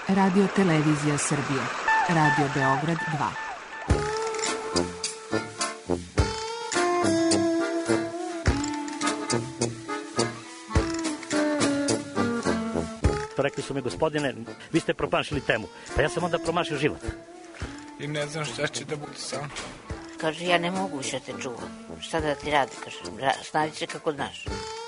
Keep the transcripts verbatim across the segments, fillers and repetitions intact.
Radio Televizija Srbije. Radio Beograd dva. Rekli su mi, gospodine, vi ste promašili temu. Pa ja sam onda promašio život. I ne znam šta će da bude sam. Kaže, ja ne mogu više te čuvam. Šta da ti radi, kaže, snađi se kako znaš.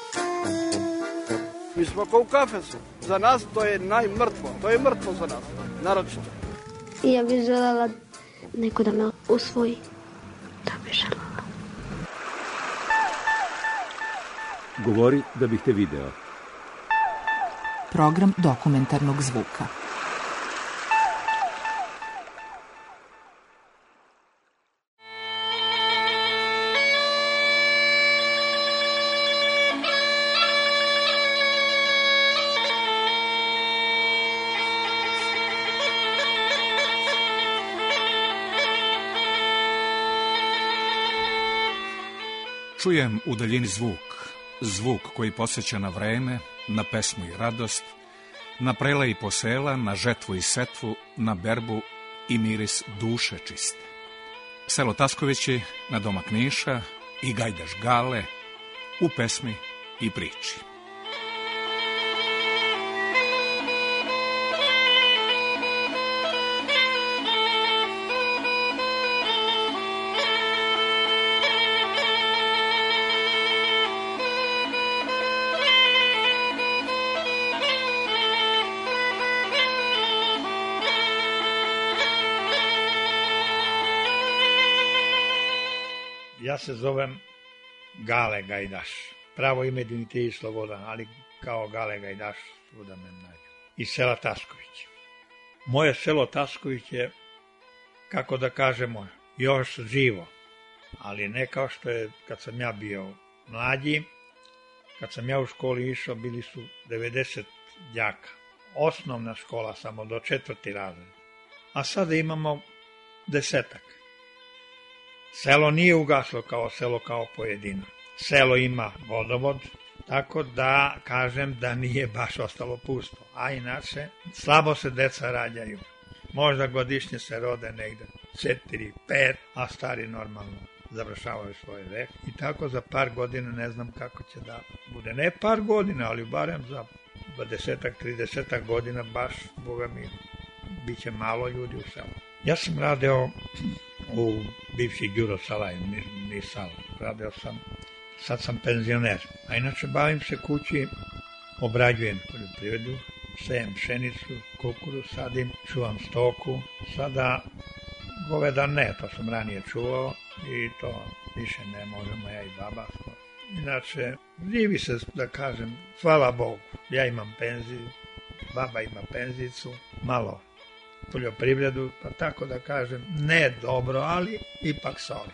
Mi smo kao u kafesu. Za nas to je najmrtvo. To je mrtvo za nas, naročito. I ja bih želela neko da me usvoji. Da bih želela. Govori da bih te video. Program dokumentarnog zvuka. Čujem u daljini zvuk, zvuk koji podsjeća na vreme, na pesmu i radost, na prela i posela, na žetvu i setvu, na berbu i miris duše čiste. Selo Taskovići na domak Niša i gajdaš Gale u pesmi i priči. Ja se zovem Gale Gajdaš. Pravo ime Dimitrij Slobodan, ali kao Gale Gajdaš svuda me nađu. Iz sela Tasković. Moje selo Tasković je, kako da kažemo, još živo. Ali ne kao što je kad sam ja bio mlađi. Kad sam ja u školi išao, bili su devedeset đaka. Osnovna škola samo do četvrti razred. A sada imamo desetak. Selo nije ugaslo kao selo, kao pojedino. Selo ima vodovod, tako da kažem da nije baš ostalo pusto. A inače, slabo se deca rađaju. Možda godišnje se rode negde četiri, pet, a stari normalno završavaju svoj vek. I tako za par godina ne znam kako će da bude. Ne par godina, ali barem za dvadesetak, tridesetak godina baš, boga mi, bit će malo ljudi u selu. Ja sam radio u bivši Đuro Salaj, ni Sala. Radio sam, sad sam penzioner. A inače bavim se kući, obrađujem poljoprivredu, sejem pšenicu, kukuruz sadim, čuvam stoku. Sada goveda ne, to sam ranije čuvao i to više ne možemo, ja i baba. Inače, živi se, da kažem, hvala Bogu. Ja imam penziju, baba ima penzicu, malo poljoprivredu, pa tako da kažem, ne dobro, ali ipak soli.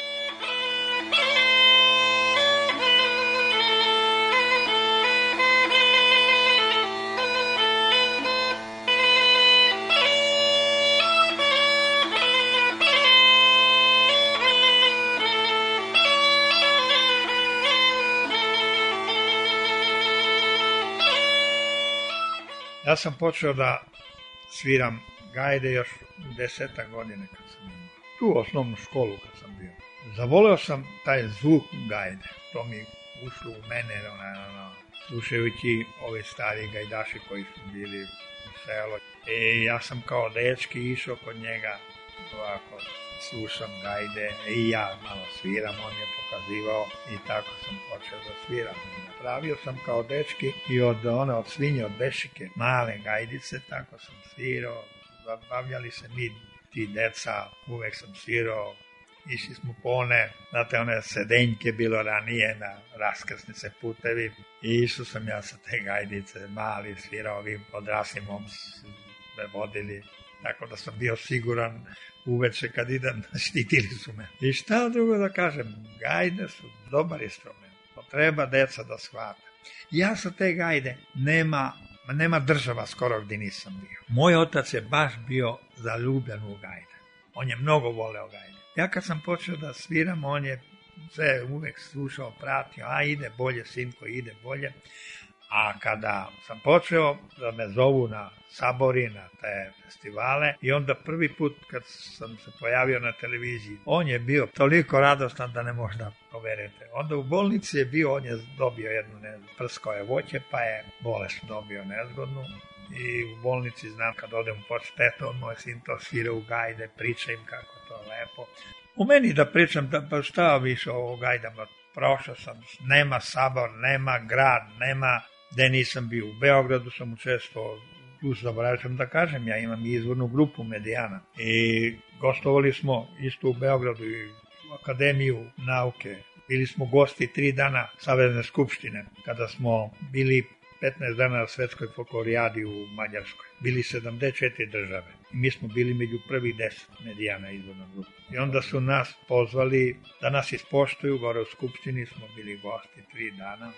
Ja sam počeo da sviram gajde još desetak godine kad sam imao. Tu osnovnu školu kad sam bio. Zavoleo sam taj zvuk gajde. To mi ušlo u mene, ono, ono, slušajući ove stari gajdaši koji su bili u selu. I ja sam kao dečki išao kod njega, ovako, slušam gajde i ja malo sviram, on je pokazivao i tako sam počeo da sviram. Napravio sam kao dečki i od one, od svinje, od bešike, male gajdice, tako sam svirao. Zabavljali se mi, ti deca, uvek sam svirao, išli smo po one, znate, one sedenjke bilo ranije na raskrsnice, putevi, i išao sam ja sa te gajdice, mali, svirao, vi odrasli momci su me vodili, tako da sam bio siguran uveče kad idem, štitili su me. I šta drugo da kažem, gajde su dobar instrument, to treba deca da shvate. Ja sa te gajde nema... nema država skoro gdje nisam bio. Moj otac je baš bio zaljubljen u gajde. On je mnogo voleo gajde. Ja kad sam počeo da sviram, on je sve uvek slušao, pratio, a ide bolje, sinko, ide bolje. A kada sam počeo da me zovu na sabori, na te festivale, i onda prvi put kad sam se pojavio na televiziji, on je bio toliko radostan da ne možda poverite. Onda u bolnici je bio, on je dobio jednu nezgodnu, prskao je voće, pa je bolest dobio nezgodnu. I u bolnici znam kad odem u početu, on moj sin to svira u gajde, priča im kako to lepo. U meni da pričam, da pa šta više o gajdama, prošao sam, nema sabor, nema grad, nema gde nisam bio. U Beogradu sam učestvovao, tu zaboravio sam da kažem, ja imam izvornu grupu Medijana i gostovali smo isto u Beogradu i u Akademiju nauke. Bili smo gosti tri dana Savezne skupštine, kada smo bili petnaest dana na svetskoj folklorijadi u Mađarskoj. Bili sedamdeset četiri države. I mi smo bili među prvih deset Medijana izvorna grupa. I onda su nas pozvali da nas ispoštuju, gore u skupštini smo bili gosti tri dana.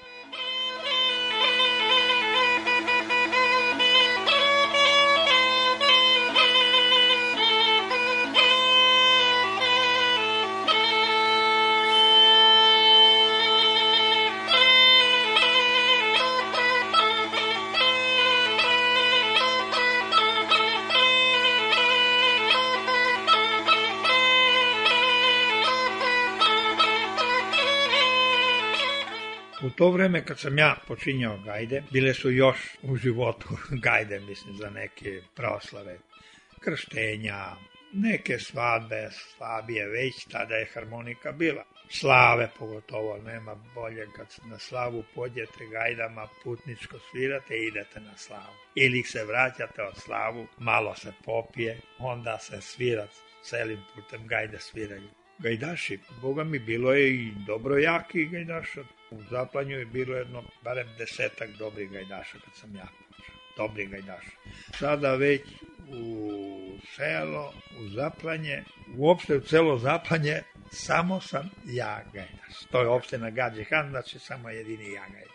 U to vreme kad sam ja počinjao gajde, bile su još u životu gajde, mislim, za neke proslave, krštenja, neke svadbe, slabije već, tada je harmonika bila. Slave pogotovo, nema bolje kad na slavu pođete gajdama, putničko svirate i idete na slavu. Ili se vraćate od slavu, malo se popije, onda se svira celim putem, gajde sviraju. Gajdaši, boga mi, bilo je i dobro jaki gajdaša. U Zaplanju je bilo jedno, barem desetak dobrih gajdaša kad sam ja počeo. Dobri gajdaša. Sada već u selo, u Zaplanje, uopšte u celo Zaplanje, samo sam ja gajdaš. To je opština Gadži Han, znači samo jedini ja gajdaš.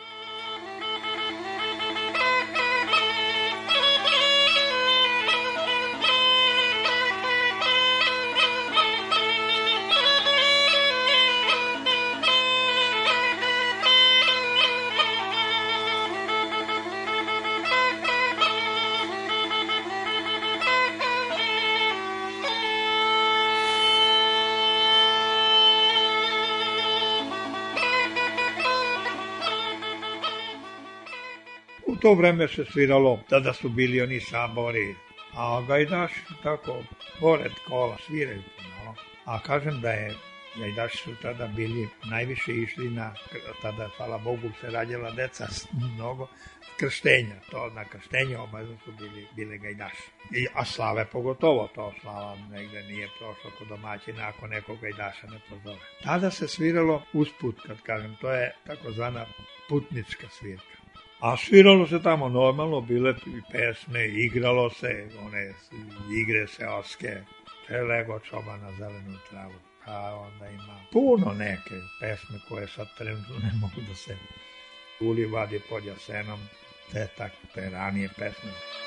U to vreme se sviralo, tada su bili oni sabori, a gajdaši su tako, pored kola, sviraju pomalo. A kažem da je, gajdaši su tada bili, najviše išli na, tada, hvala Bogu, se rađala deca mnogo, krštenja, to na krštenju obavezno su bili, bile gajdaši. I, a slave pogotovo, to slava negde nije prošlo kod domaćina ako nekog gajdaša ne pozove. Tada se sviralo usput, kad kažem, to je takozvana putnička svirka. A sviralo se tamo normalno, bile i pesme, igralo se, one igre seoske, Lego čoba na zelenu travu. A onda ima puno neke pesme koje sad trenutno ne mogu da se uli vadi pod Jasenom, te tako, te ranije pesme.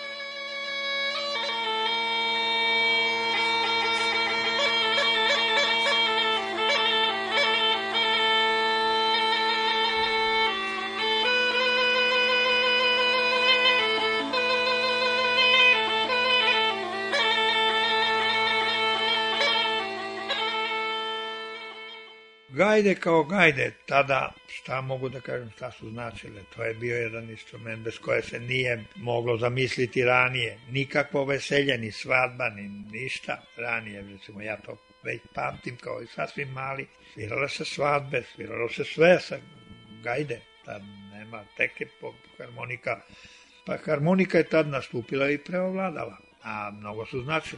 Gajde kao gajde, tada, šta mogu da kažem, šta su značile, to je bio jedan instrument bez koje se nije moglo zamisliti ranije, nikakvo veselje, ni svadba, ni ništa ranije, recimo ja to već pamtim kao i sasvim mali, svirale se svadbe, sviralo se sve sa gajde, tad nema teke harmonika, pa harmonika je tad nastupila i preovladala, a mnogo su značile.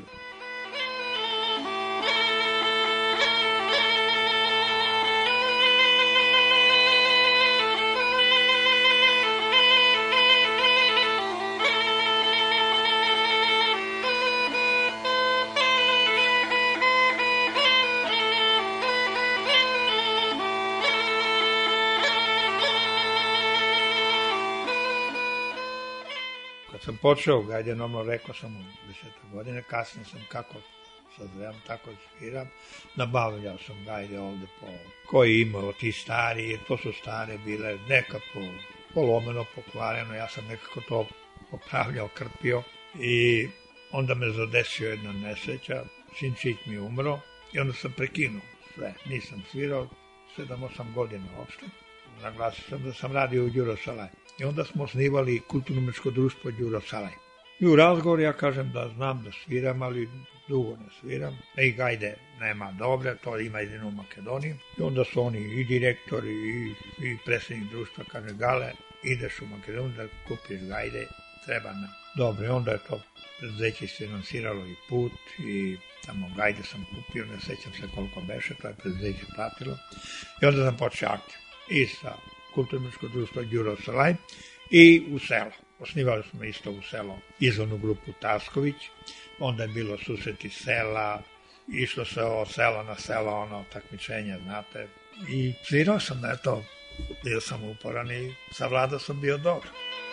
Sam počeo gajde, normalno rekao sam u desetak godine, kasnije sam kako sazream, tako sviram, nabavljao sam gajde ovde po koji imao ti stari, to su stare bile, neka po polomeno, pokvareno, ja sam nekako to popravljao, krpio i onda me zadesio jedna nesreća, sinčić mi umro i onda sam prekinuo sve, nisam svirao sedam osam godina uopšte. Naglasio sam da sam radio u Đuro Salaj. I onda smo osnivali kulturno-umetničko društvo Đuro Salaj. I u razgovoru ja kažem da znam da sviram, ali dugo ne sviram. I gajde nema dobre, to ima jedino u Makedoniji. I onda su oni i direktori i, i predsjednik društva kaže Gale, ideš u Makedoniju da kupiš gajde, treba nam. Dobro, i onda je to preduzeće isfinansiralo i put i tamo gajde sam kupio, ne sećam se koliko beše, to je preduzeće platilo. I onda sam počeo aktiv. I sa kulturno-umetničko društvo Đuro Salaj i u selo. Osnivali smo isto u selo izvornu grupu Tasković, onda je bilo susreti sela, išlo se od sela na selo, ono takmičenje, znate. I svirao sam, eto, bio sam uporan i savladao sam bio dobro.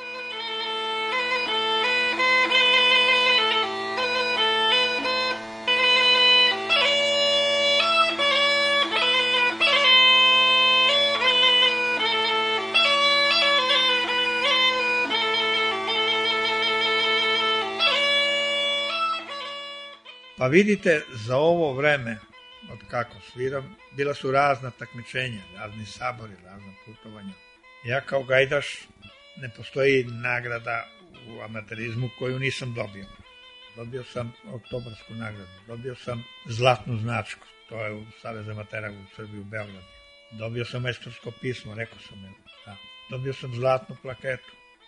Pa vidite, za ovo vreme, od kako sviram, bila su razna takmičenja, razni sabori, razna putovanja. Ja kao gajdaš, ne postoji nagrada u amaterizmu koju nisam dobio. Dobio sam oktobarsku nagradu, dobio sam zlatnu značku, to je u Savez amatera u Srbiji u Beogradu. Dobio sam majstorsko pismo, rekao sam je, da. Dobio sam zlatnu plaketu.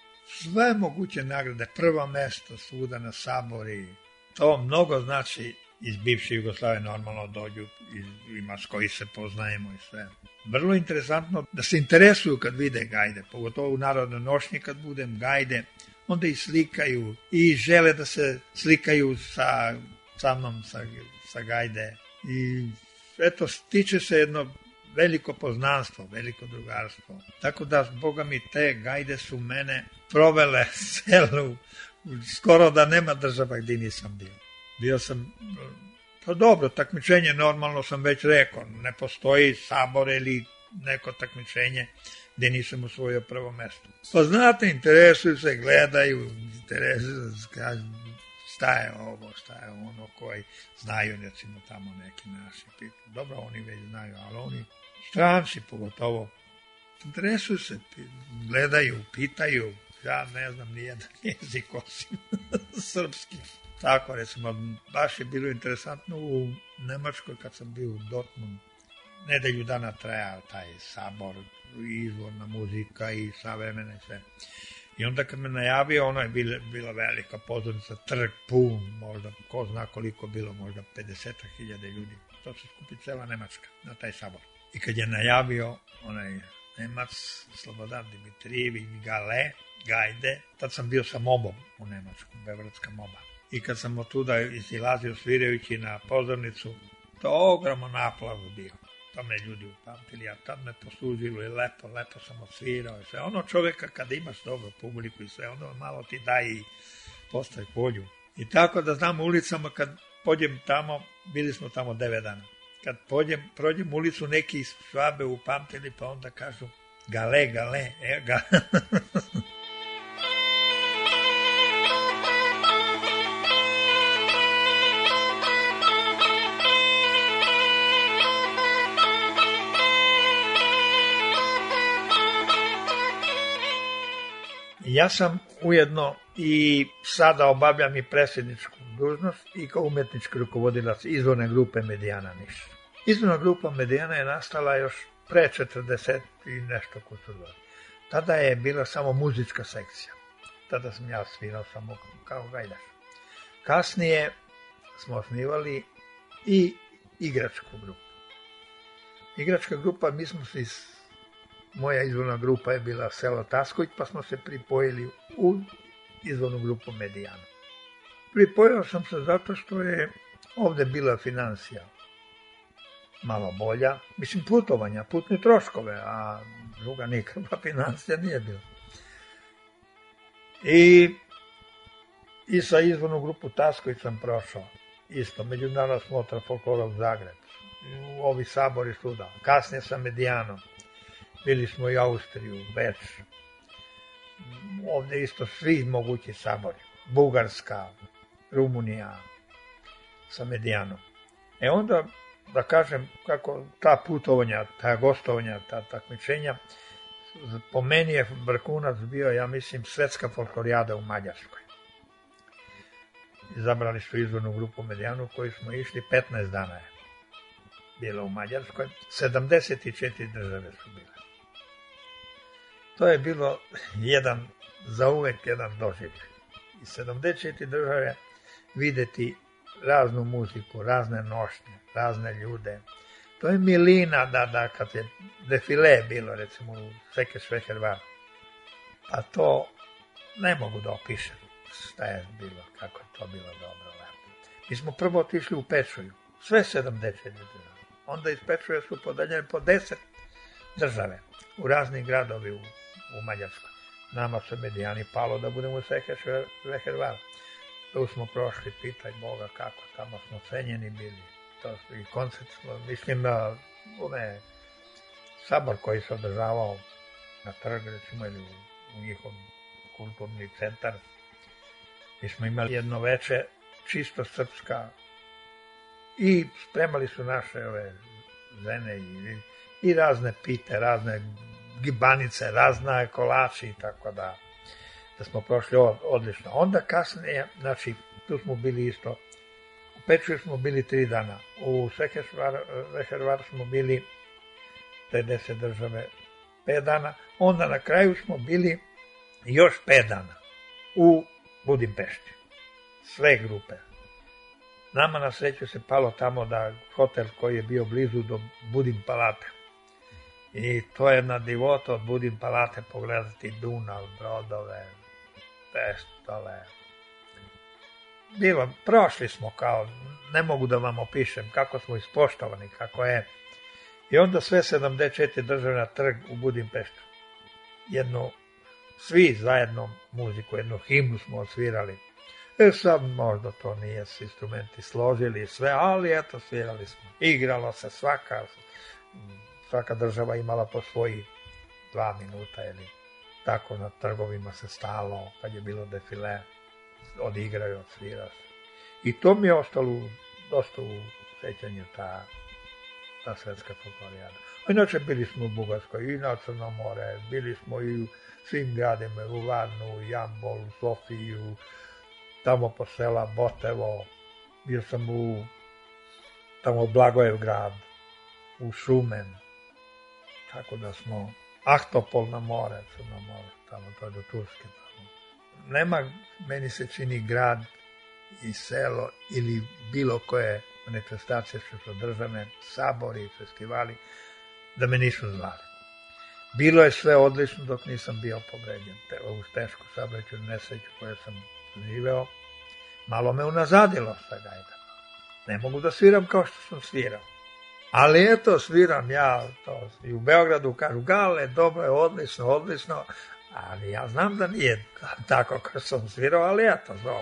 Sve moguće nagrade, prva mesta svuda na sabori. To mnogo znači iz bivše Jugoslavije normalno dođu, ima s koji se poznajemo i sve. Vrlo interesantno da se interesuju kad vide gajde, pogotovo u narodnoj nošnji kad budem gajde, onda i slikaju i žele da se slikaju sa, sa mnom, sa, sa gajde. I eto, stiče se jedno veliko poznanstvo, veliko drugarstvo. Tako da, boga mi, te gajde su mene provele celu, skoro da nema država gdje nisam bio. Bio sam, pa dobro, takmičenje normalno sam već rekao, ne postoji sabor ili neko takmičenje gdje nisam usvojio prvo mesto. Pa znate, interesuju se, gledaju, interesuju se, kažu, šta je ovo, šta je ono, koji znaju, recimo, tamo neki naši pitu. Dobro, oni već znaju, ali oni stranci pogotovo, interesuju se, gledaju, pitaju. Ja ne znam nijedan jezik osim srpski. Tako, recimo, baš je bilo interesantno u Nemačkoj kad sam bio u Dortmundu. Nedelju dana trajao taj sabor, izvorna muzika i savremena i sve. I onda kad me najavio, ono je bila, bila velika pozornica, trg pun, možda, ko zna koliko bilo, možda pedeset hiljada ljudi. To se skupi cela Nemačka na taj sabor. I kad je najavio onaj Nemac, Slobodan Dimitrijević, Gale, gajde, tad sam bio sa mobom u Nemačku, beogradska moba. I kad sam od tuda izilazio svirajući na pozornicu, to ogroman aplauz bio. To me ljudi upamtili, a tad me poslužilo i lepo, lepo sam odsvirao i sve. Ono čovjeka kada imaš dobro publiku i sve, ono malo ti daje i postaje polju. I tako da znam ulicama kad pođem tamo, bili smo tamo devet dana. Kad pođem, prođem ulicu, neki iz Švabe upamtili, pa onda kažu Gale, Gale, e, Gale. Ja sam ujedno i sada obavljam i predsjedničku dužnost i kao umetnički rukovodilac izvorne grupe Medijana Niš. Izvorna grupa Medijana je nastala još pre četrdeset i nešto kulturno. Tada je bila samo muzička sekcija. Tada sam ja svirao samo kao gajdaš. Kasnije smo osnivali i igračku grupu. Igračka grupa, mi smo se iz Moja izvorna grupa je bila selo Tasković, pa smo se pripojili u izvornu grupu Medijana. Pripojio sam se zato što je ovde bila financija malo bolja. Mislim, putovanja, putne troškove, a druga nikakva financija nije bila. I, i sa izvornu grupu Tasković sam prošao. Isto, međunarodna smotra folklora u Zagrebu. U ovi sabori svuda. Kasnije sa Medijanom. Bili smo i u Austriju, Beč. ovde isto svi mogući sabori. Bugarska, Rumunija, sa Medijanom. E onda, da kažem, kako ta putovanja, ta gostovanja, ta takmičenja, po meni je vrhunac bio, ja mislim, svetska folklorijada u Mađarskoj. Izabrali su izvornu grupu Medijanu koju smo išli, petnaest dana je bilo u Mađarskoj, sedamdeset četiri države su bile. To je bilo jedan, za uvek jedan doživljaj. I sedamdeset četiri države videti raznu muziku, razne nošnje, razne ljude. To je milina da, da kad je defile bilo, recimo u Sekeš-Vehervar, a to ne mogu da opišem šta je bilo, kako je to bilo dobro. Mi smo prvo otišli u Pečuju, sve sedamdeset četiri države. Onda iz Pečuja su podeljene po deset države, u razni gradovi u, u Mađarskoj. Nama se Medijani palo da budemo u Sekeš-Vehervar. Tu smo prošli, pitaj Boga kako, tamo smo cenjeni bili. To i koncert smo, mislim na one sabor koji se održavao na trg, recimo, ili u, u njihov kulturni centar. Mi smo imali jedno veče čisto srpska i spremali su naše ove žene i, i razne pite, razne gibanice, razne kolači i tako da, da smo prošli odlično. Onda kasnije, znači, tu smo bili isto, u Pečuju smo bili tri dana, u Sekeš-Vehervar smo bili pedeset države pet dana, onda na kraju smo bili još pet dana u Budimpešti. Sve grupe. Nama na sreću se palo tamo da hotel koji je bio blizu do Budimpalate. I to je na divota od Budimpalate pogledati Dunav, brodove, festove. Bilo, prošli smo kao, ne mogu da vam opišem kako smo ispoštovani, kako je. I onda sve sedamdeset četiri države na trg u Budimpeštu. Jednu, svi zajedno muziku, jednu himnu smo osvirali. E sad možda to nije s instrumenti složili i sve, ali eto svirali smo. Igralo se svaka, svaka država imala po svoji dva minuta ili tako na trgovima se stalo, kad je bilo defile, odigraju, odsvira se. I to mi je ostalo dosta u sećanju ta, ta svetska folklorijada. Inače bili smo u Bugarskoj i na Crno more, bili smo i u svim gradima, u Varnu, Jambol, u Sofiju, tamo po sela Botevo, bio sam u tamo Blagojev grad, u Šumen, tako da smo Ahtopol na more, Crno more, tamo to je do Turske. Tamo. Nema, meni se čini grad i selo ili bilo koje manifestacije što su održane, sabori, festivali, da me nisu zvali. Bilo je sve odlično dok nisam bio povređen. Ovu tešku saobraćajnu nesreću koju sam živeo, malo me unazadilo sa gajdama. Ne mogu da sviram kao što sam svirao. Ali eto, sviram ja to. I u Beogradu kažu, Gale, dobro je, odlično, odlično. Ali ja znam da nije tako kao sam svirao, ali eto, zovu.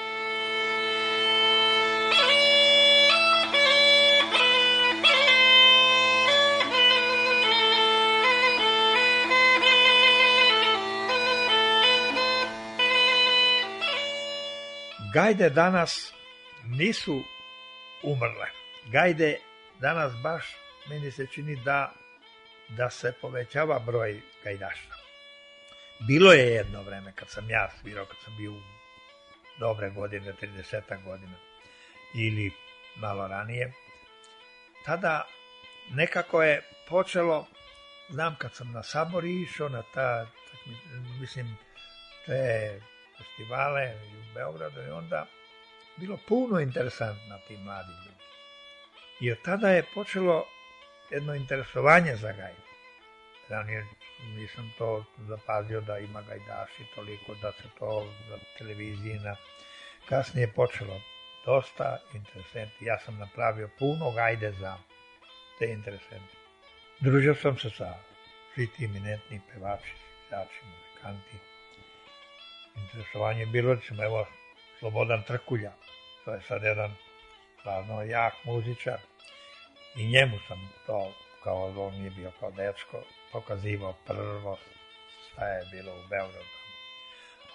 Gajde danas nisu umrle. Gajde danas baš, meni se čini da, da se povećava broj gajdaša. Bilo je jedno vreme kad sam ja svirao, kad sam bio u dobre godine, trideset godina, ili malo ranije. Tada nekako je počelo, znam kad sam na sabor išao, na ta, mislim, te festivale u Beogradu i onda bilo puno interesantno ti mladi ljudi. I od tada je počelo jedno interesovanje za gajdu. Ranije nisam to zapazio da ima gajdaši toliko, da se to za televiziji na... Kasnije je počelo dosta interesanti. Ja sam napravio puno gajde za te interesanti. Družio sam se sa svi ti eminentni pevači, svirjači, muzikanti. Interesovanje je bilo, recimo, evo, Slobodan Trkulja. To je sad jedan stvarno jak muzičar. I njemu sam to, kao on je bio kao dečko, pokazivao prvo šta je bilo u Beogradu.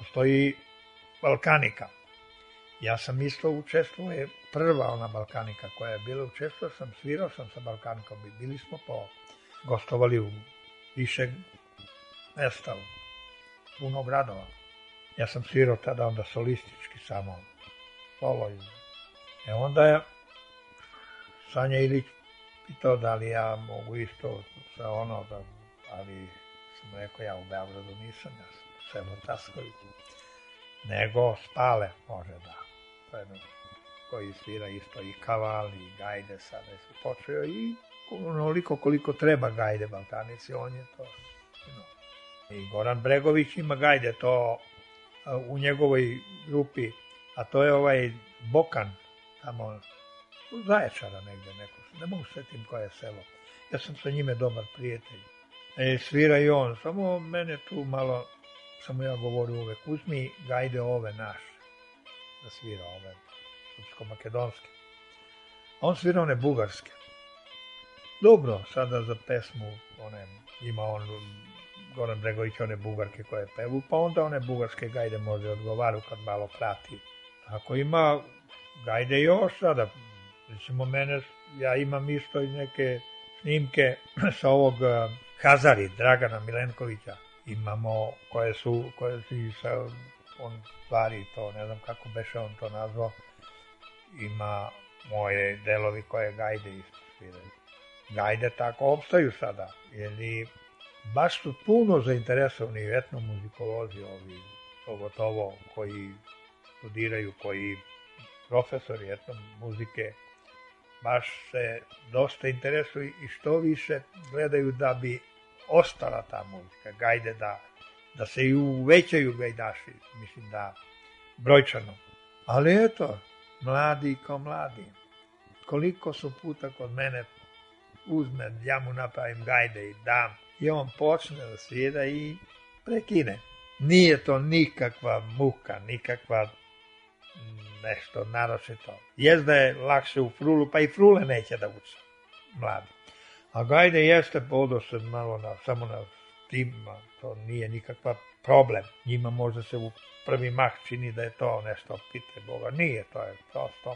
postoji Balkanika. Ja sam isto učestvovao, prva ona Balkanika koja je bila, učestvovao sam, svirao sam sa Balkanikom i bili smo po, gostovali u više mesta, u puno gradova. Ja sam svirao tada onda solistički samo, solo. E onda je Sanja Ilić pitao da li ja mogu isto sa ono, da, ali sam rekao ja u Beogradu nisam, ja sam u selu Tasković, nego Spale može da, koji svira isto i kaval i gajde, sada je počeo i onoliko koliko treba gajde Balkanici, on je to. No. I Goran Bregović ima gajde, to u njegovoj grupi, a to je ovaj Bokan, tamo u Zaječara negde neko, ne mogu setim koje je selo. Ja sam sa njime dobar prijatelj. E, svira i on, samo mene tu malo, samo ja govorim uvek, uzmi gajde ove naše, da svira ove srpsko-makedonske. On svira one bugarske. Dobro, sada za pesmu, one, ima on, Goran Bregović, one bugarke koje pevu, pa onda one bugarske gajde može odgovaru kad malo prati. Ako ima gajde još sada, recimo mene, ja imam isto i neke snimke sa ovog Hazari, Dragana Milenkovića, imamo koje su, koje su i sa, on stvari to, ne znam kako beše on to nazvao, ima moje delovi koje gajde isto sviraju. Gajde tako opstaju sada, jer baš su puno zainteresovani etnomuzikolozi ovi, pogotovo koji studiraju, koji profesori etnomuzike, baš se dosta interesuju i što više gledaju da bi ostala ta muzika, gajde da, da se i uvećaju gajdaši, mislim da brojčano. Ali eto, mladi kao mladi, koliko su puta kod mene uzme, ja mu napravim gajde i dam, i on počne da svira i prekine. Nije to nikakva muka, nikakva nešto naročito. Jest da je lakše u frulu, pa i frule neće da uče, mladi. A gajde jeste podo se malo na, samo na timima, to nije nikakva problem. Njima možda se u prvi mah čini da je to nešto, pitaj Boga, nije, to je prosto.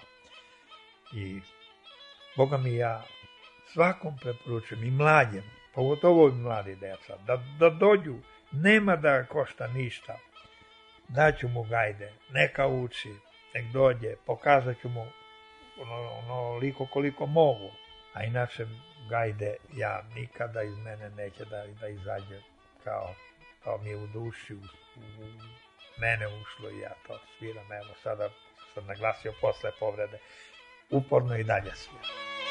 I Boga mi ja svakom preporučujem, i mlađem, pogotovo i mladi deca, da, da dođu, nema da košta ništa. Daću mu gajde, neka uči, nek dođe, pokazat ću mu ono, ono liko koliko mogu. A inače gajde ja nikada iz mene neće da, da izađe kao, kao mi je u duši, u, u mene ušlo i ja to sviram. Evo sada sam naglasio posle povrede, uporno i dalje sviram.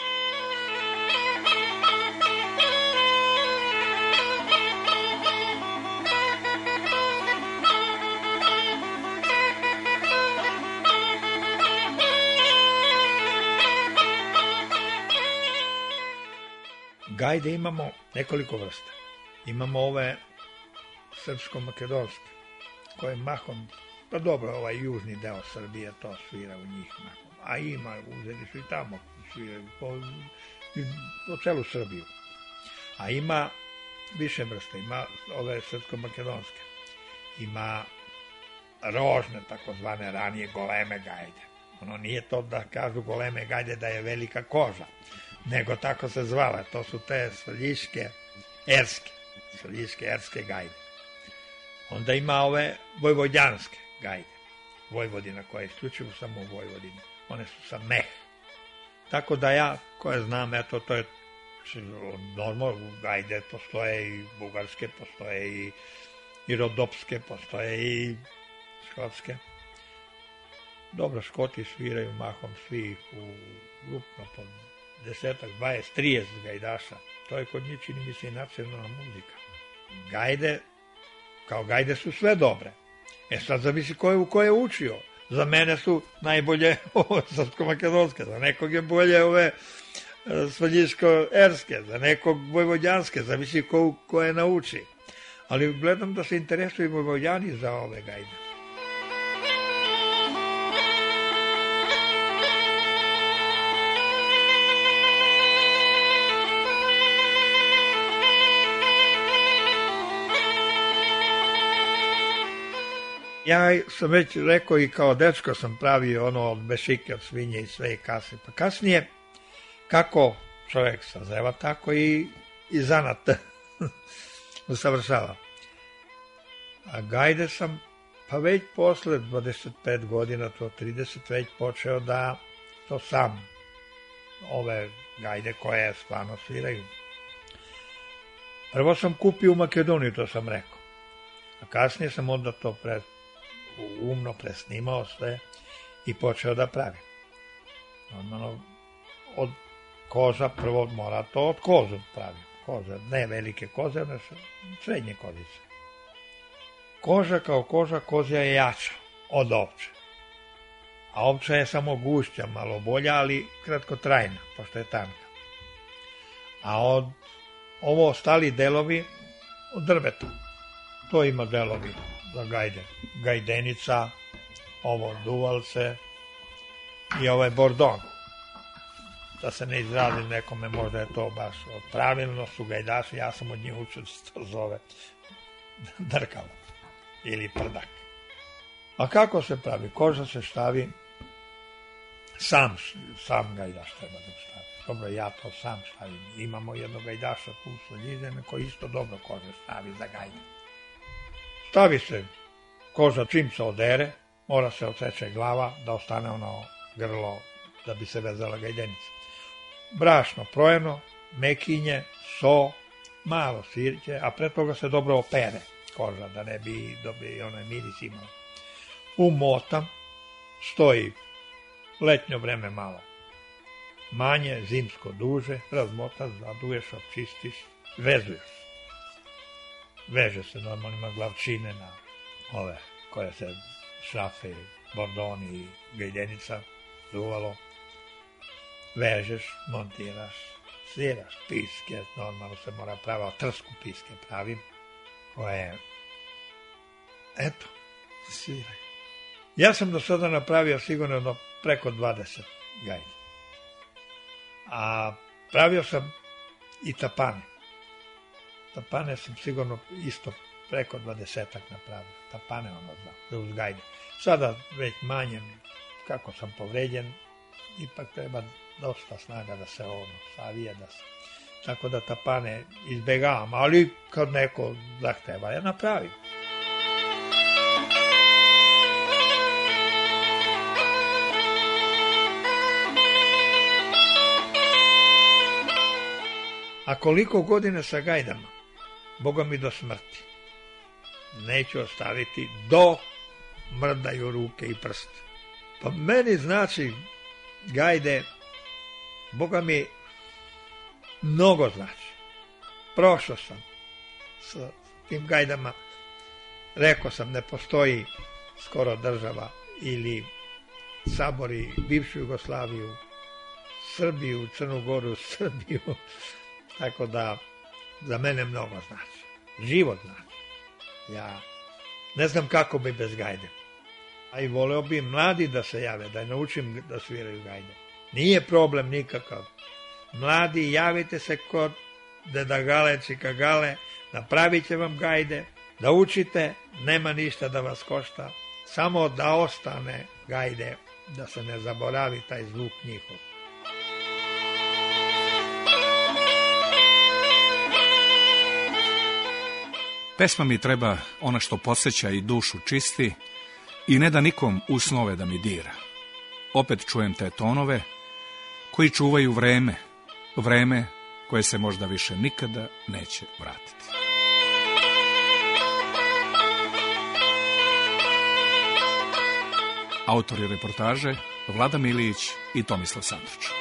Gajde imamo nekoliko vrsta. Imamo ove srpsko-makedonske, koje mahom, pa dobro, ovaj južni deo Srbije to svira u njih mahom. A ima, uzeli su i tamo, sviraju po, po celu Srbiju. A ima više vrsta, ima ove srpsko-makedonske. Ima rožne, takozvane ranije goleme gajde. Ono nije to da kažu goleme gajde da je velika koža, nego tako se zvala, to su te svrljiške, erske, svrljiške, erske gajde. Onda ima ove vojvođanske gajde, Vojvodina koja je isključivo samo u Vojvodini, one su sa meh. Tako da ja, koje znam, eto, to je normalno, gajde postoje i bugarske, postoje i, i rodopske, postoje i škotske. Dobro, Škoti sviraju mahom svi u grupno po desetak, dvadeset, trideset gajdaša. To je kod njih, čini mi se, i nacionalna muzika. Gajde, kao gajde su sve dobre. E sad zavisi ko je u koje učio. Za mene su najbolje ovo srpsko-makedonske, za nekog je bolje ove svrljiško-erske, za nekog vojvođanske, zavisi ko, ko je nauči. Ali gledam da se interesuju vojvođani za ove gajde. Ja sam već rekao i kao dečko sam pravio ono od bešike, od svinje i sve i kase. Pa kasnije, kako čovjek sazreva, tako i, i zanat usavršava. A gajde sam, pa već posle dvadeset pet godina, to trideset, već počeo da to sam, ove gajde koje stvarno sviraju. Prvo sam kupio u Makedoniji, to sam rekao. A kasnije sam onda to pre, umno presnimao sve i počeo da pravim. Normalno, od koža prvo mora to od koža pravim. Koža, ne velike koze, ne srednje kozice. Koža kao koža, kozja je jača od ovče. A ovča je samo gušća, malo bolja, ali kratkotrajna, pošto je tanka. A od ovo ostali delovi od drveta. To ima delovi za gajde. Gajdenica, ovo duvalce i ovaj bordon. Da se ne izrazi nekome, možda je to baš pravilno, su gajdaši, ja sam od njih učio da se to zove drkalo ili prdak. A kako se pravi? Koža se stavi, sam, sam gajdaš treba da stavi. Dobro, ja to sam stavim. Imamo jednog gajdaša tu u Soljizeme koji isto dobro kože stavi za gajde. Stavi se koža čim se odere, mora se odseče glava da ostane ono grlo da bi se vezala gajdenica. Brašno projeno, mekinje, so, malo sirće, a pre toga se dobro opere koža da ne bi dobio onaj miris imao. Umotam, stoji letnjo vreme malo manje, zimsko duže, razmotaš, zaduješ, očistiš, vezuješ. Veže se normalno, ima glavčine na ove koje se šrafe, bordoni i gajdenica, duvalo. Vežeš, montiraš, sviraš piske, normalno se mora praviti, trsku piske pravim, koje, eto, sviraj. Ja sam do sada napravio sigurno preko dvadeset gajde. A pravio sam i tapane. Tapane sam sigurno isto preko dvadesetak napravio. Tapane ono za uz gajde. Sada već manje, kako sam povređen, ipak treba dosta snaga da se ono savije, da se... Tako da tapane izbegavam, ali kad neko zahteva, ja napravim. A koliko godine sa gajdama? Boga mi do smrti. Neću ostaviti do mrdaju ruke i prste. Pa meni znači gajde, Boga mi mnogo znači. Prošao sam sa tim gajdama. Rekao sam, ne postoji skoro država ili sabori bivšu Jugoslaviju, Srbiju, Crnu Goru, Srbiju. Tako da za mene mnogo znači. Život znači. Ja ne znam kako bi bez gajde. A i voleo bi mladi da se jave, da naučim da sviraju gajde. Nije problem nikakav. Mladi, javite se kod Deda Gale, Čika Gale, napravit će vam gajde, da učite, nema ništa da vas košta, samo da ostane gajde, da se ne zaboravi taj zvuk njihov. Pesma mi treba ona što podsjeća i dušu čisti i ne da nikom u snove da mi dira. Opet čujem te tonove koji čuvaju vreme, vreme koje se možda više nikada neće vratiti. Autori reportaže Vlada Milić i Tomislav Sandrić.